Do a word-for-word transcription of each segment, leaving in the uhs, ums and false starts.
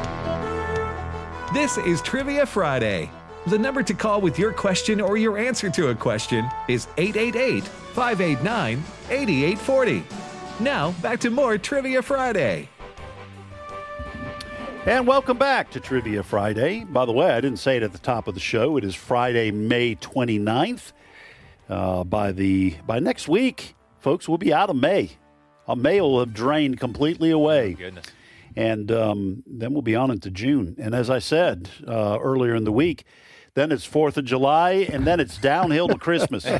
This is Trivia Friday. The number to call with your question or your answer to a question is eight eight eight, five eight nine, eight eight four zero. Now, back to more Trivia Friday. And welcome back to Trivia Friday. By the way, I didn't say it at the top of the show. It is Friday, May twenty-ninth. Uh, by the by next week, folks, we'll be out of May. Uh, May will have drained completely away. Oh, goodness. And um, then we'll be on into June. And as I said uh, earlier in the week, then it's fourth of July, and then it's downhill to Christmas. So,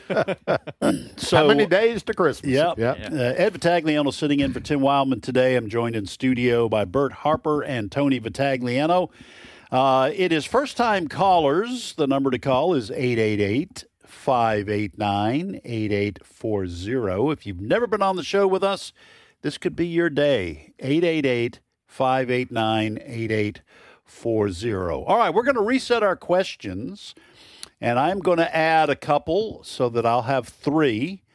how many days to Christmas? Yeah. Yep. Uh, Ed Vitagliano sitting in for Tim Wildman today. I'm joined in studio by Bert Harper and Tony Vitagliano. Uh, it is first-time callers. The number to call is eight eight eight, five eight nine, eight eight four zero. If you've never been on the show with us, this could be your day. eight eight eight, five eight nine, eight eight four zero. All right, we're going to reset our questions, and I'm going to add a couple so that I'll have three.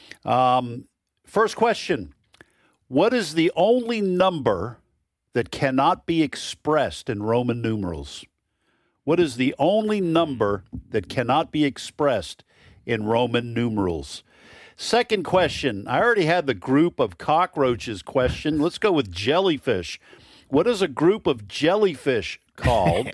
Um, first question, what is the only number that cannot be expressed in Roman numerals? What is the only number that cannot be expressed in Roman numerals? Second question, I already had the group of cockroaches question. Let's go with jellyfish. What is a group of jellyfish called?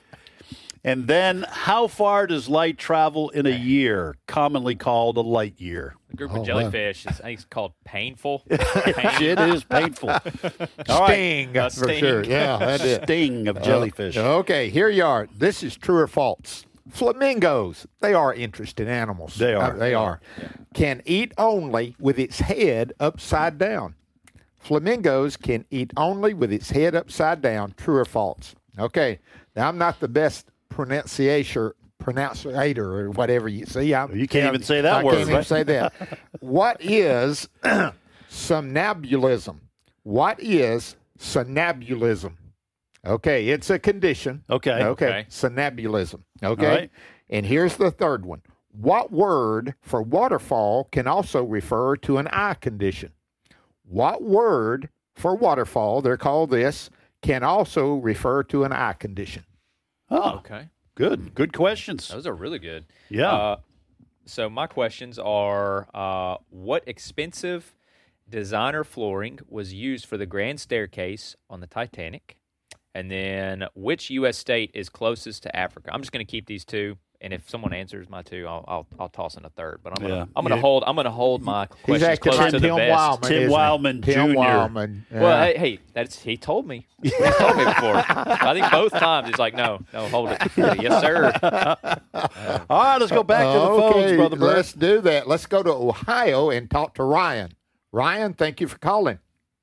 And then, how far does light travel in a year, commonly called a light year? A group Oh, of jellyfish, is, I think it's called painful. It is painful. All right. Sting, A for sting. sure. Yeah, that's it. Sting of jellyfish. Uh, okay, here you are. This is true or false. Flamingos, they are interesting animals. They are. Uh, they are. Can eat only with its head upside down. Flamingos can eat only with its head upside down. True or false? Okay. Now, I'm not the best pronunciator, pronunciator or whatever you see. I'm, You can't even say that I word, can't even right? say that. What is somnambulism? What is somnambulism? Okay, it's a condition. Okay. Okay. Okay. Somnambulism. Okay. All right. And here's the third one. What word for waterfall can also refer to an eye condition? What word for waterfall, they're called this, can also refer to an eye condition? Oh, Okay. good. Good questions. Those are really good. Yeah. Uh, so my questions are, uh, what expensive designer flooring was used for the grand staircase on the Titanic? And then, which U S state is closest to Africa? I'm just going to keep these two, and if someone answers my two, I'll I'll, I'll toss in a third. But I'm gonna Yeah. I'm gonna Yeah. hold I'm gonna hold my He's questions acting close like to the Tim vest. Wildman. Tim isn't he? Wildman Tim Junior Wildman. Well, Yeah. hey, hey, that's he told me. He's told me before. I think both times he's like, no, no, hold it. Yes, sir. All right, let's go back to the okay, phones, Brother Bert. let's do that. Let's go to Ohio and talk to Ryan. Ryan, thank you for calling.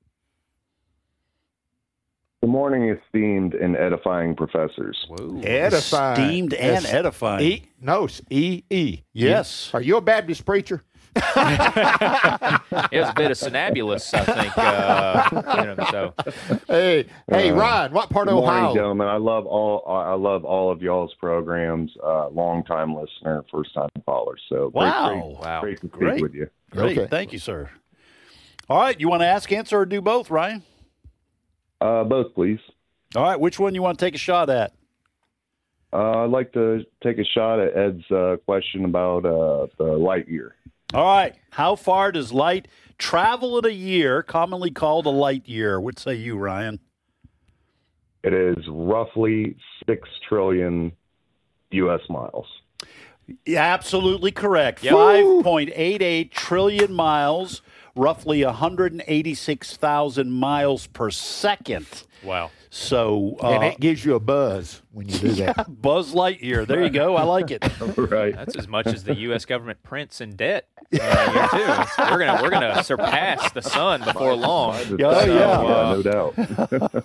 Good morning, esteemed and edifying professors. Edifying. Esteemed and Es- edifying. E, no, it's E E. Yes. Are you a Baptist preacher? It was a bit of synabulous, I think. Uh, you know, so Hey, hey, Uh, Ryan, what part Good of morning, Ohio? gentlemen. I love all I love all of y'all's programs. Uh, long time listener, first time caller. So great- Wow. great, Wow. great to speak Great. with you. Great. Okay. Thank you, sir. All right, you want to ask, answer, or do both, Ryan? Uh, both, please. All right, which one you want to take a shot at? Uh, I'd like to take a shot at Ed's uh, question about uh, the light year. All right, how far does light travel in a year, commonly called a light year? What say you, Ryan? It is roughly six trillion U S miles. Yeah, absolutely correct. Yep. five point eight eight trillion miles, roughly one hundred eighty-six thousand miles per second. wow. So, uh, And it gives you a buzz when you do that. Buzz Lightyear. There you go. I like it. Right. That's as much as the U S government prints in debt. Uh, here too. We're gonna we're gonna surpass the sun before long. Oh, yeah. yeah, no doubt.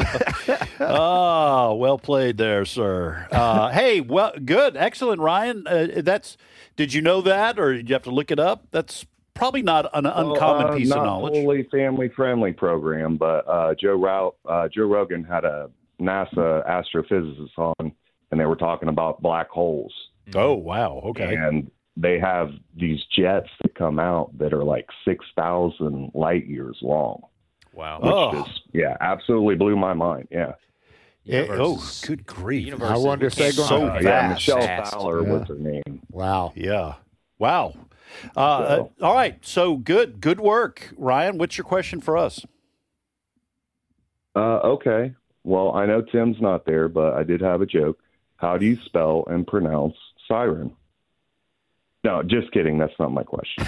Oh, well played there, sir. Uh, hey, well, good, excellent, Ryan. Uh, that's. Did you know that, or did you have to look it up? That's probably not an uncommon Well, uh, piece not of knowledge. Totally family friendly program, but uh, Joe Rout, uh, Joe Rogan had a NASA astrophysicist on, and they were talking about black holes. Oh, wow. Okay. And they have these jets that come out that are like six thousand light years long. Wow. which Oh. just, yeah, absolutely blew my mind. Yeah. Eh, oh, Universe- good grief. universe I wonder if became they're so going Uh, to. yeah, Fast. Michelle Fast. Fowler Yeah. was her name. Wow. Yeah. Wow. Uh, uh, So- all right. So good. Good work, Ryan. What's your question for us? Uh, okay. Well, I know Tim's not there, but I did have a joke. How do you spell and pronounce siren? No, just kidding. That's not my question.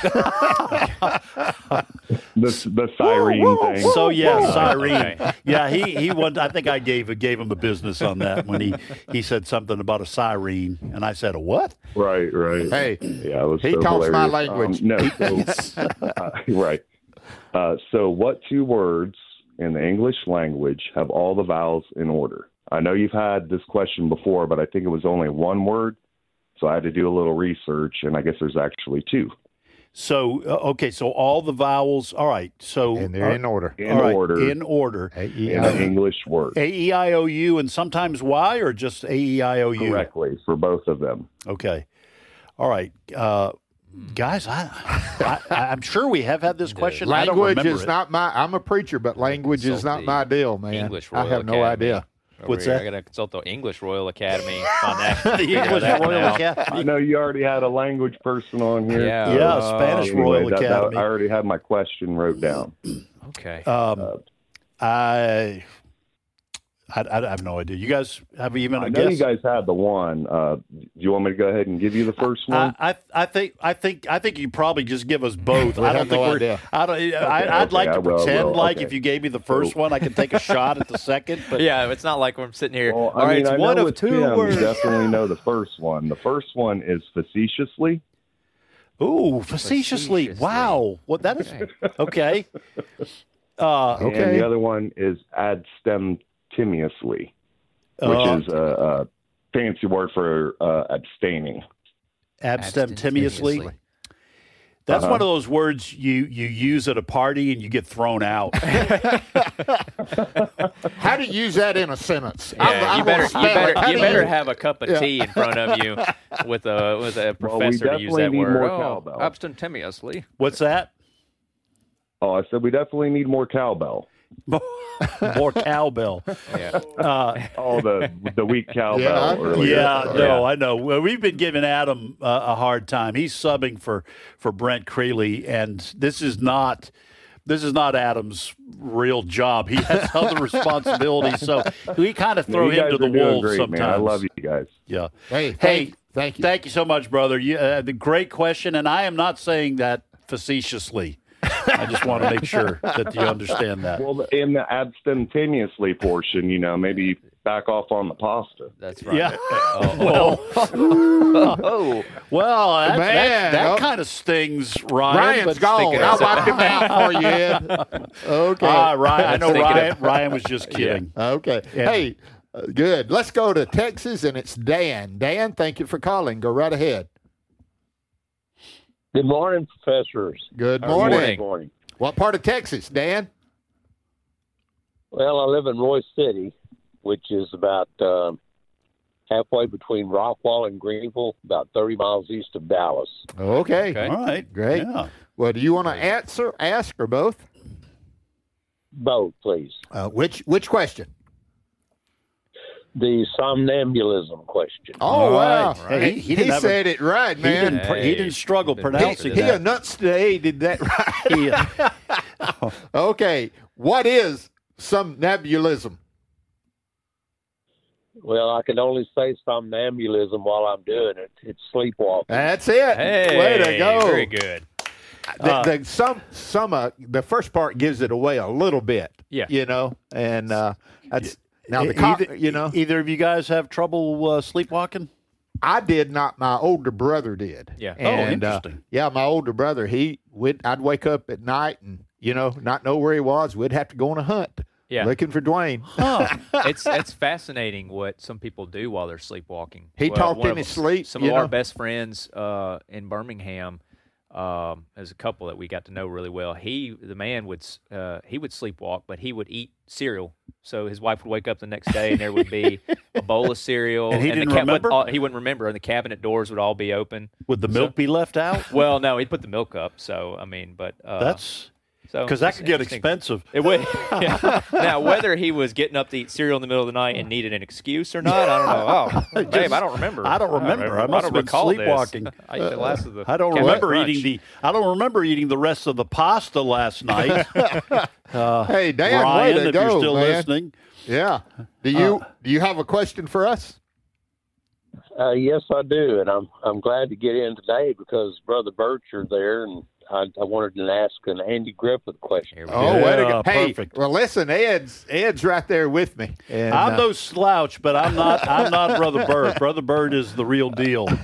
the the siren thing. So yeah, whoa. Cyrene. Okay. Yeah, he he went. I think I gave gave him a business on that when he he said something about a siren, and I said a what? Right, right. Hey, yeah, it was he so talks my hilarious. language. Um, no, so, uh, right. Uh, so, what two words in the English language have all the vowels in order? I know you've had this question before, but I think it was only one word. So I had to do a little research, and I guess there's actually two. So uh, okay, so all the vowels. All right. So And they're uh, in order. In all right, order, In order. A E in I an English word. A E I O U and sometimes Y or just A E I O U. Correctly for both of them. Okay. All right. Uh, guys, I, I I'm sure we have had this question. I don't Language remember is it. not my. I'm a preacher, but language is Consult not the my deal, man. English I Royal have no Academy. idea. Over What's here. that? I got to consult the English Royal Academy on that. the Figure English that one Royal out. I Academy. know you already had a language person on here. Yeah. Yeah, Uh, Spanish Anyway, Royal that- that- Academy. I already had my question wrote down. Okay. Um, I, I, I have no idea. You guys have even I a know guess? you guys had the one. Uh, do you want me to go ahead and give you the first one? I, I, I think, I think, I think you probably just give us both. We I don't have think no we're. idea. I don't. I, I'd okay, like I to will, I pretend will, like okay. if you gave me the first one, I can take a shot at the second. But yeah, it's not like I'm sitting here. well, All I right, mean, it's I one know of with two Tim, words. you definitely know the first one. The first one is facetiously. ooh, facetiously. Facetiously. Wow. What that is? Okay. Uh, Okay. And the other one is abstemiously, which Uh, is a, a fancy word for uh, abstaining. abstemiously. That's Uh-huh. one of those words you, you use at a party and you get thrown out. How do you use that in a sentence? Yeah, I'm- I'm you better, gonna you spell it. better, How you do better have a cup of Yeah. tea in front of you with a with a Well, we professor to use definitely that need word. more Oh, cowbell. abstemiously. What's that? Oh, I said we definitely need more cowbell. More cowbell. Yeah. Uh, Oh, the the weak cowbell. Yeah, earlier. yeah, Sorry. no, I know. Well, we've been giving Adam uh, a hard time. He's subbing for for Brent Creeley, and this is not this is not Adam's real job. He has other responsibilities, so we kind of No, throw you him guys to the are doing wolves great, sometimes. Man. I love you guys. Yeah. Hey, Hey, thank, thank you. Thank you so much, brother. You, uh, the great question, and I am not saying that facetiously. I just want to make sure that you understand that. Well, in the abstemiously portion, you know, maybe back off on the pasta. That's right. Yeah. Oh, oh. Well, that, Man, that, that oh. kind of stings, Ryan. Ryan's but gone. thinking I'll of- wipe him out for you, Ed. Okay. Ah, Ryan, I know Thinking Ryan. of- Ryan was just kidding. Okay. Yeah. Hey, uh, good. Let's go to Texas, and it's Dan. Dan, thank you for calling. Go right ahead. Good morning, professors. Good Good morning. morning. Good morning. What part of Texas, Dan? Well, I live in Roy City, which is about um, halfway between Rockwall and Greenville, about thirty miles east of Dallas. Okay. Okay. All right. Great. Yeah. Well, do you want to answer, ask, or both? Both, please. Uh, which which question? The somnambulism question. Oh, All wow. right. Hey, he- he he didn't have a- said it right, He man. didn't, pr- he didn't struggle He- He, pronouncing he that. enunciated that right. He- Okay. What is somnambulism? Well, I can only say somnambulism while I'm doing it. It's sleepwalking. That's it. Hey, Way to go. Very good. The, Uh, the, some, some, uh, the first part gives it away a little bit. Yeah. You know, and uh, that's now the E- co- either, you know, either of you guys have trouble uh, sleepwalking? I did not. My older brother did. Yeah. Oh, And, uh, interesting. yeah, my older brother. He would. I'd wake up at night and you know not know where he was. We'd have to go on a hunt. Yeah. Looking for Dwayne. it's it's fascinating what some people do while they're sleepwalking. He talked one in of- his sleep, Some you of our know? best friends uh, in Birmingham, um, as a couple that we got to know really well. He, the man, would s- uh, he would sleepwalk, but he would eat cereal. So his wife would wake up the next day, and there would be a bowl of cereal. And he the didn't but remember? all- he wouldn't remember, and the cabinet doors would all be open. Would the milk be left out? Well, no, he'd put the milk up. So I mean, but uh, That's So Because that it's could get interesting. expensive. It would. Yeah. Now, whether he was getting up to eat cereal in the middle of the night and needed an excuse or not, I don't know. Oh, babe, I don't remember. I don't remember. I must don't have been recall this. sleepwalking. I ate the last of the. I don't Captain remember Crunch. eating the. I don't remember eating the rest of the pasta last night. uh, Hey, Dan, Ryan, way to if go, you're still man. listening. Yeah. Do you Uh, do you have a question for us? Uh, yes, I do, and I'm I'm glad to get in today because Brother Birch are there, and I, I wanted to ask an Andy Griffith question. Here we Oh, go. way to Yeah, go. Hey, perfect. well, listen, Ed's Ed's right there with me. And, I'm uh, no slouch, but I'm not. I'm not Brother Bird. Brother Bird is the real deal. Go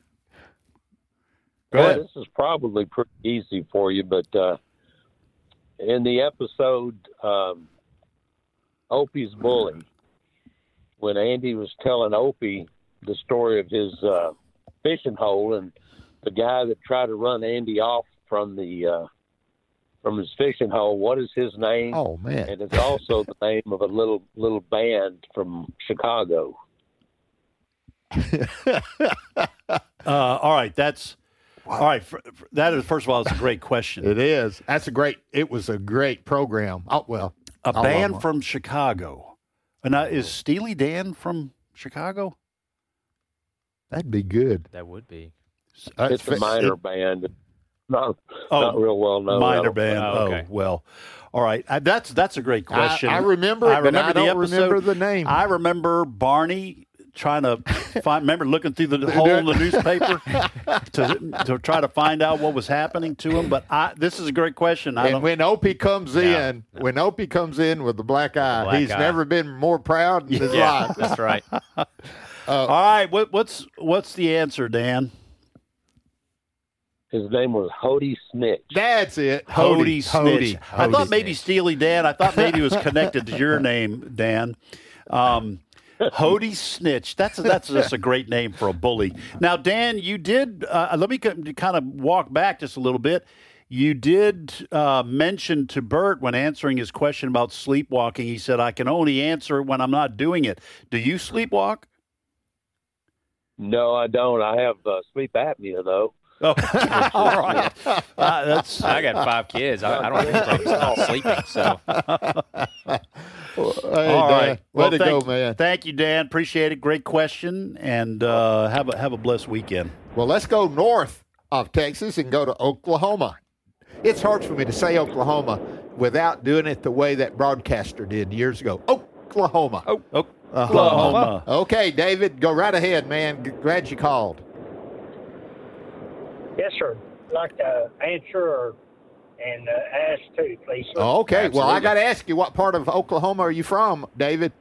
Well, ahead. this is probably pretty easy for you, but uh, in the episode um, Opie's Bully, when Andy was telling Opie the story of his uh, fishing hole and the guy that tried to run Andy off from the uh, from his fishing hole, what is his name? Oh man. And it's also the name of a little little band from Chicago. Uh, all right, that's all right. For, for, that is first of all, it's a great question. It is. That's a great. It was a great program. Oh well. A I love band them. from Chicago. And uh, is Steely Dan from Chicago? That'd be good. That would be. That's It's a fa- minor it- band, not Oh, not real well known. I Minor don't band. Oh, Oh, okay. well. All right. Uh, that's that's a great I, question. I remember it, I but remember I the don't episode. remember the name. I remember Barney trying to find. Remember looking through the hole in the newspaper to to try to find out what was happening to him. But I, this is a great question. I and don't. when Opie comes No, in, when Opie comes in with the black eye, black he's eye. never been more proud in his Yeah, life. that's right. All right. What, what's what's the answer, Dan? His name was Hody Snitch. That's it. Hody Snitch. I Hody thought maybe Snitch. Steely Dan. I thought maybe it was connected to your name, Dan. Um, Hody Snitch. That's that's just a great name for a bully. Now, Dan, you did. Uh, let me kind of walk back just a little bit. You did uh, mention to Bert when answering his question about sleepwalking. He said, "I can only answer it when I'm not doing it." Do you sleepwalk? No, I don't. I have uh, sleep apnea, though. Oh, all right. Uh, that's I got five kids. I, I don't have any problems not sleeping. So Hey, all Dan, right. way Well, to thank, go, man. Thank you, Dan. Appreciate it. Great question, and uh, have a have a blessed weekend. Well, let's go north of Texas and go to Oklahoma. It's hard for me to say Oklahoma without doing it the way that broadcaster did years ago. Oklahoma. Oh, Uh-huh. Oklahoma. Okay, David, go right ahead, man. G- Glad you called. Yes, sir. I'd like to answer and uh, ask too, please. sir. Okay, well, I Absolutely. got to ask you, what part of Oklahoma are you from, David?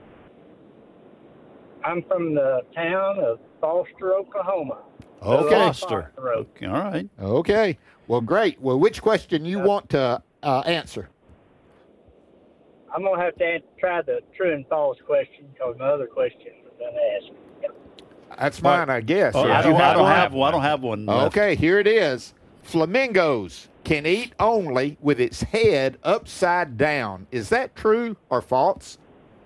I'm from the town of Foster, Oklahoma. Okay. Foster. Foster Road. Okay, all right. Okay. Well, great. Well, which question you want to uh, answer? I'm going to have to an- try the true and false question because my other question was unasked. That's mine, I guess. Oh, Or I do you don't, I have don't one? have one. I don't have one. left. Okay, here it is. Flamingos can eat only with its head upside down. Is that true or false?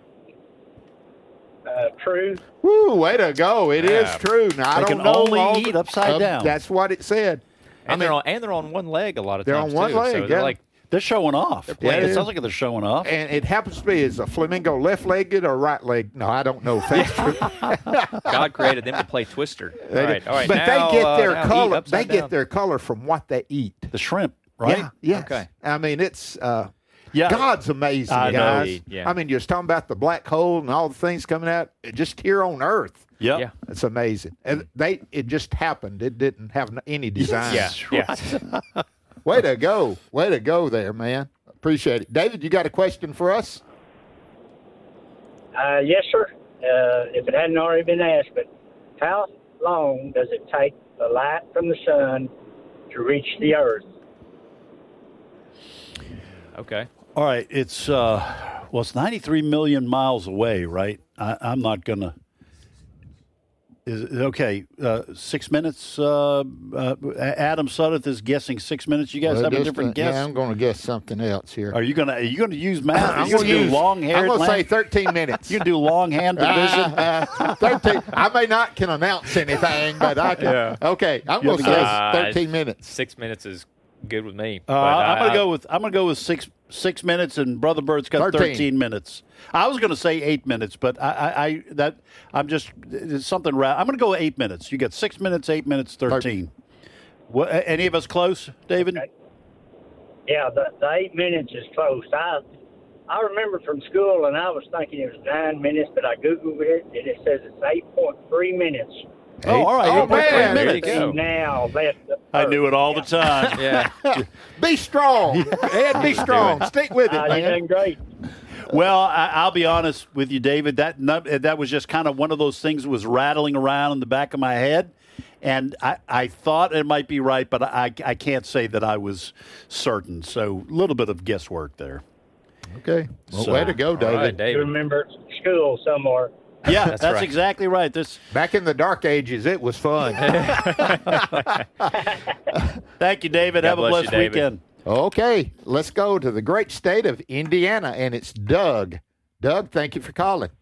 Uh, true. Woo, way to go. It is Yeah. true. Now, I They don't can know only all eat the- upside uh, down. That's what it said. and they're on and they're on one leg a lot of They're times on one too. leg, So yeah. they're like They're showing off. playing- it sounds like they're showing off. And it happens to be, is a flamingo left-legged or right-legged? No, I don't know if that's true. God created them to play Twister. All They right, do. all right. But now, they get uh, their now eat color. They upside get down. their color from what they eat. The shrimp, right? Yeah. Yes. Okay. I mean, it's uh, Yeah. God's amazing, I know. guys. Indeed, yeah. I mean, you're just talking about the black hole and all the things coming out just here on Earth. Yep. Yeah. It's amazing. And they it just happened. It didn't have any design. Yeah, yeah. Way to go. Way to go there, man. Appreciate it. David, you got a question for us? Uh, yes, sir. Uh, if it hadn't already been asked, but how long does it take the light from the sun to reach the earth? Okay. All right. It's uh, well, it's ninety-three million miles away, right? I, I'm not gonna. Is it okay? Uh, six minutes. Uh, uh, Adam Suddeth is guessing six minutes. You guys Well, have a just, different uh, guess. Yeah, I'm going to guess something else here. Are you gonna? Are you gonna use math? Are I'm you gonna gonna do use- long I'm hair? going to say thirteen minutes. You can do long hand division. thirteen. I may not can announce anything, but I can. Yeah. Okay, I'm You going to have say a guess? thirteen minutes. Six minutes is Good with me. Uh, But I'm I- going to I- go with I'm going to go with six six minutes, and Brother Bert's got thirteen. thirteen minutes. I was going to say eight minutes, but I, I, I that I'm just it's something. Ra- I'm going to go eight minutes. You got six minutes, eight minutes, thirteen. What? Any of us close, David? Okay. Yeah, the, the eight minutes is close. I I remember from school, and I was thinking it was nine minutes, but I Googled it, and it says it's eight point three minutes. Oh, all right. Oh, eight point three man. There you minutes. go. Now that's the I knew it all Yeah. the time. Yeah. Be strong, Ed. Be strong. Stick with it, Uh, you're man. doing great. Well, I, I'll be honest with you, David. That nut- that was just kind of one of those things that was rattling around in the back of my head, and I, I thought it might be right, but I, I can't say that I was certain. So a little bit of guesswork there. Okay. Well, So- way to go, All David. right, You David. remember school somewhere. Yeah, that's, right. exactly right. This. Back in the dark ages, it was fun. Thank you, David. God Have a bless you, blessed David. weekend. Okay, let's go to the great state of Indiana, and it's Doug. Doug, thank you for calling.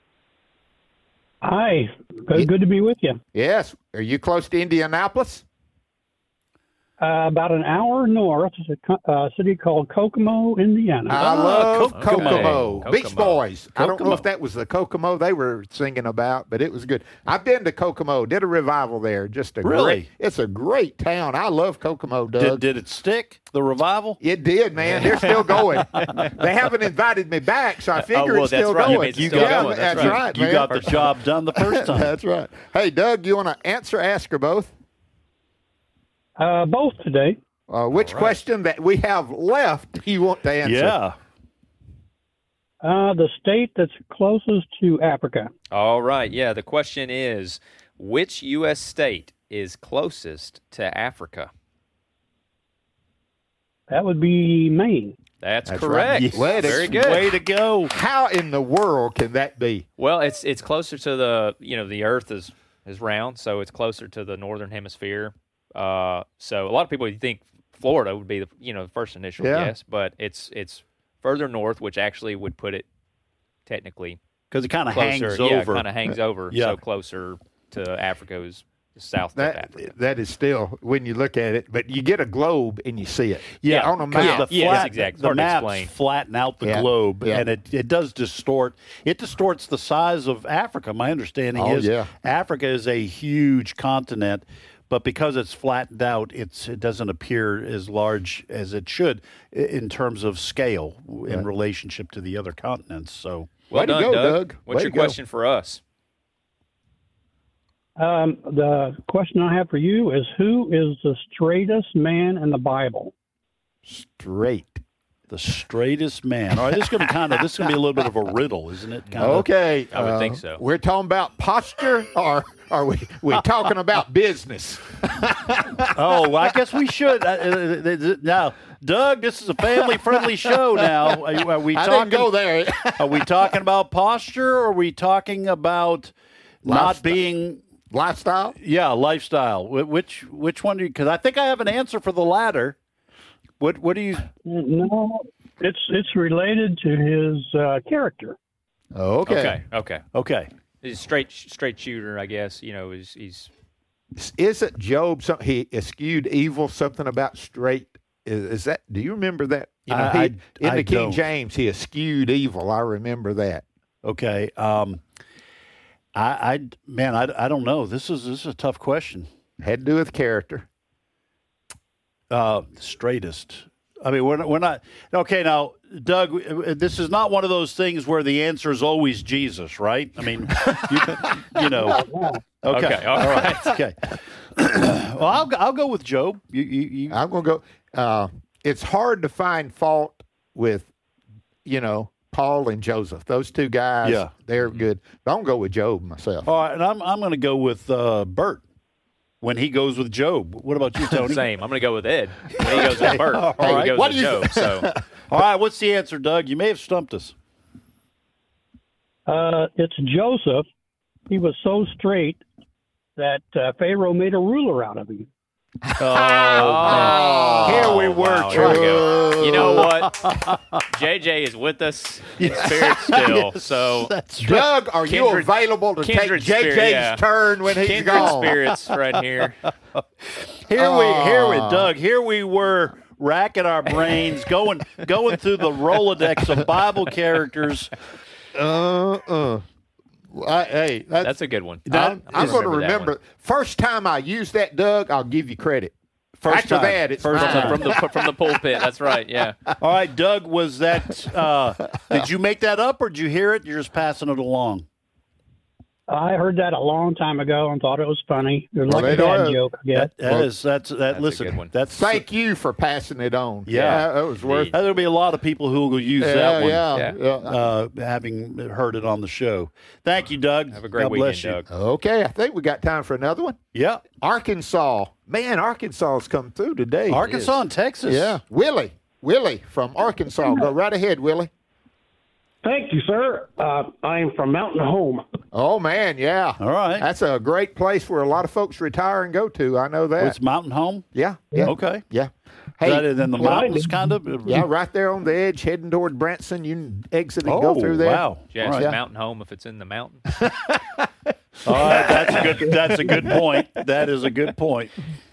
Hi, good, good to be with you. Yes, are you close to Indianapolis? Uh, about an hour north is a co- uh, city called Kokomo, Indiana. I Ah, love Kokomo. Kokomo. Beach Kokomo. Boys. I don't know Kokomo. if that was the Kokomo they were singing about, but it was good. I've been to Kokomo, did a revival there. Just a Really? great, it's a great town. I love Kokomo, Doug. Did, did it stick? The revival? It did, man. They're still going. They haven't invited me back, so I figure Oh, well, it's still that's right. going. It's still yeah, going. That's, That's right, right. You man. got the job done the first time. That's right. Hey, Doug, you want to answer, ask, or both? Uh, both today. Uh, which question that we have left do you want to answer? Yeah. Uh, the state that's closest to Africa. All right. Yeah. The question is, which U S state is closest to Africa? That would be Maine. That's, That's correct. right. Way to- Very good. Way to go. How in the world can that be? Well, it's it's closer to the you know the Earth is is round, so it's closer to the northern hemisphere. Uh, so a lot of people would think Florida would be the you know the first initial Yeah. guess, but it's it's further north, which actually would put it technically Because it kind of closer. hangs yeah, over. kind of hangs over. Yeah. So closer to Africa is south of That Africa. that is still when you look at it, but you get a globe and you see it. Yeah, on a 'cause map. The Yeah, flat, that's exact. It's The hard to maps explain. flatten out the Yeah. globe, Yeah. and it, it does distort. It distorts the size of Africa. My understanding Oh, is yeah. Africa is a huge continent, but because it's flattened out, it's it doesn't appear as large as it should i- in terms of scale in relationship to the other continents. So. Well Way to done, go, Doug. Doug. What's Way your to go. question for us? Um, the question I have for you is, who is the straightest man in the Bible? Straight. The straightest man. All right, this is going to kind of this is going to be a little bit of a riddle, isn't it? Kind of. Okay. I would uh, think so. We're talking about posture, or are we we talking about business? Oh, well, I guess we should. Uh, uh, now, Doug, this is a family-friendly show. Now, are, are we I talking? didn't go there. Are we talking about posture, or are we talking about not Lifestyle. being? Lifestyle. Yeah, lifestyle. Wh- Which which one do you? Because I think I have an answer for the latter. What what do you? No, it's it's related to his uh, character. Okay. Okay. Okay. Okay. He's a straight straight shooter, I guess. You know, he's he's Isn't Job some, he eschewed evil? Something about straight. Is, is that? Do you remember that? You know, I- he, I- in I the King don't. James, he eschewed evil. I remember that. Okay. Um, I I man, I, I don't know. This is this is a tough question. Had to do with character. Uh, straightest. I mean, we're not, we're not okay. Now, Doug, this is not one of those things where the answer is always Jesus, right? I mean, you, you know. Okay. Okay, all right. Okay. Well, I'll I'll go with Job. You, you, you, I'm going to go. Uh, it's hard to find fault with, you know, Paul and Joseph. Those two guys. Yeah. They're good. But I'm going to go with Job myself. all right, and I'm I'm going to go with uh, Bert when he goes with Job. What about you, Tony? same. I'm going to go with Ed. When he goes with Bert. All He right. goes What with do you- Job. So All right, what's the answer, Doug? You may have stumped us. Uh, it's Joseph. He was so straight that uh, Pharaoh made a ruler out of him. Oh, Here we were, wow, here we go. Chuck. You know what? J J is with us in spirit still. So that's right. Doug, are you Kindred- available to take kindred J J's spirit, yeah. turn when he's kindred gone? spirits right here. Here we, here we, Ah. Doug. Here we were racking our brains, going, going through the Rolodex of Bible characters. Uh, uh. I, hey, that's, That's a good one. I'm, I I'm going to remember that remember. one. First time I used that, Doug, I'll give you credit. First After time. that, it's First mine. time. From the from the pulpit. That's right. Yeah. All right, Doug, was that, uh, did you make that up or did you hear it? You're just passing it along. I heard that a long time ago and thought it was funny. It was Well, like a they dad don't- joke, I guess. That, that Well, is, that's, that, that's a listen, good one. that's, Thank you for passing it on. Yeah. that was worth. there'll be a lot of people who will use Yeah, that one. yeah, Yeah. yeah. Uh, having heard it on the show. Thank you, Doug. Have a great God weekend, bless you. Doug. Okay, I think we got time for another one. Yeah. Arkansas, man, Arkansas's come through today. Arkansas and Texas. Yeah, Willie, Willie from Arkansas. Go right ahead, Willie. Thank you, sir. Uh, I am from Mountain Home. Oh man, yeah. All right. That's a great place where a lot of folks retire and go to. I know that. It's Mountain Home. yeah, yeah, Okay. yeah. Is that in the well, I mountains, did- kind of? Yeah, right there on the edge, heading toward Branson. You can exit and Oh, go through there. wow. Yeah, All it's right. a mountain home if it's in the mountains. All right, that's a good. That's a good point. That is a good point.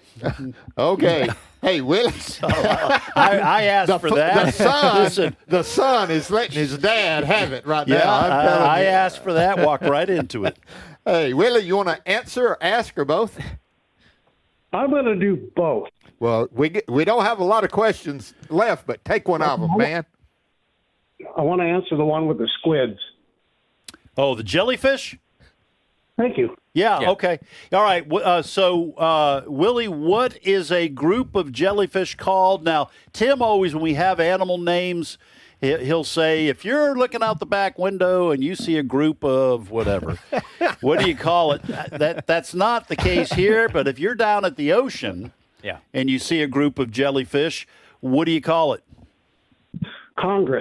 Okay. Hey, Willie. I, I asked the, for f- that. the son, Listen, the son is letting his dad have it right yeah, now. I'm I, telling I you. asked for that. Walk right into it. Hey, Willie, you want to answer or ask or both? I'm going to do both. Well, we get, we don't have a lot of questions left, but take one of them, man. I want to answer the one with the squids. Oh, the jellyfish. Thank you. Yeah, Yeah. okay. All right. w- Uh, so, uh, Willie, what is a group of jellyfish called? Now, Tim always, when we have animal names, he- he'll say, if you're looking out the back window and you see a group of whatever, what do you call it? That That's not the case here, but if you're down at the ocean Yeah. and you see a group of jellyfish, what do you call it? Congress.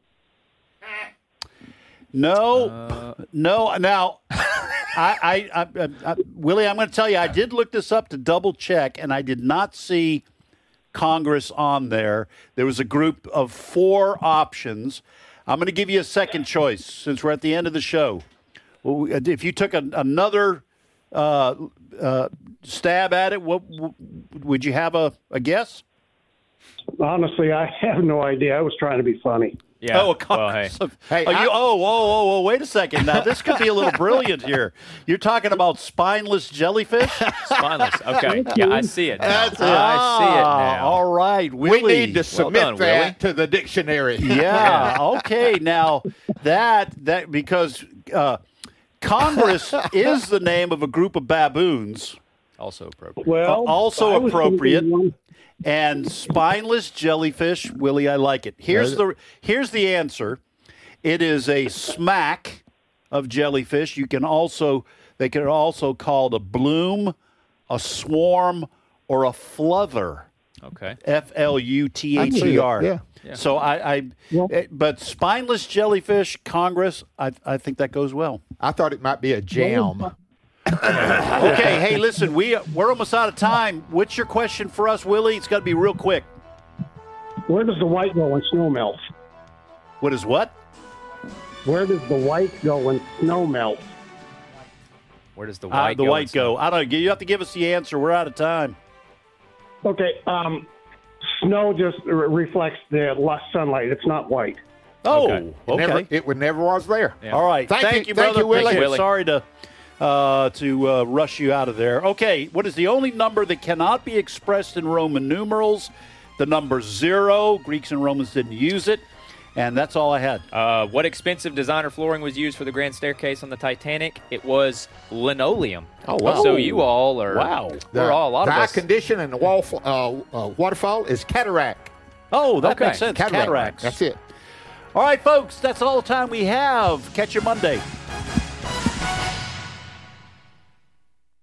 No, Uh, no. Now, I, I, I, I, Willie, I'm going to tell you, I did look this up to double check, and I did not see Congress on there. There was a group of four options. I'm going to give you a second choice since we're at the end of the show. Well, we- If you took a, another uh, uh, stab at it, what would you have a, a guess? Honestly, I have no idea. I was trying to be funny. Yeah. Oh, a well, hey. Congress of- Hey, oh, you, I- oh, whoa, whoa, whoa, wait a second. Now, this could be a little brilliant here. You're talking about spineless jellyfish? Spineless. Okay. Yeah, I see it now. That's it. I see it Ah, now. All right, Willie. We need to submit done, that Willie. to the dictionary. Yeah, okay. Now, that, that because uh, Congress is the name of a group of baboons, Also appropriate. Well, Uh, also I was appropriate. thinking one- and spineless jellyfish. Willie, I like it. Here's the here's the answer. It is a smack of jellyfish. You can also they can also called a bloom, a swarm, or a fluther. Okay. F L U T H E R. Yeah. Yeah. So I, I eh, but spineless jellyfish, Congress, I, I think that goes well. I thought it might be a jam. Okay, hey, listen, we we're almost out of time. What's your question for us, Willie? It's got to be real quick. Where does the white go when snow melts? What is what? Where does the white go when snow melts? Where does the Uh, white the go? white in snow? go. I don't know. You have to give us the answer. We're out of time. Okay, um, snow just re- reflects the less sunlight. It's not white. Oh, Okay. okay. Never, it would never was there. Yeah. All right. Thank Thank, you- you, thank brother. you, Willie. Appreciate it. Willie. Sorry to uh, to uh, rush you out of there. Okay. What is the only number that cannot be expressed in Roman numerals? The number zero. Greeks and Romans didn't use it. And that's all I had. Uh, what expensive designer flooring was used for the grand staircase on the Titanic? It was linoleum. Oh, wow. So you all are. Wow. We're all a lot the of eye us. condition and the wall, uh, uh, waterfall is cataract. Oh, that Okay. makes sense. Cataract. Cataracts. That's it. All right, folks. That's all the time we have. Catch you Monday.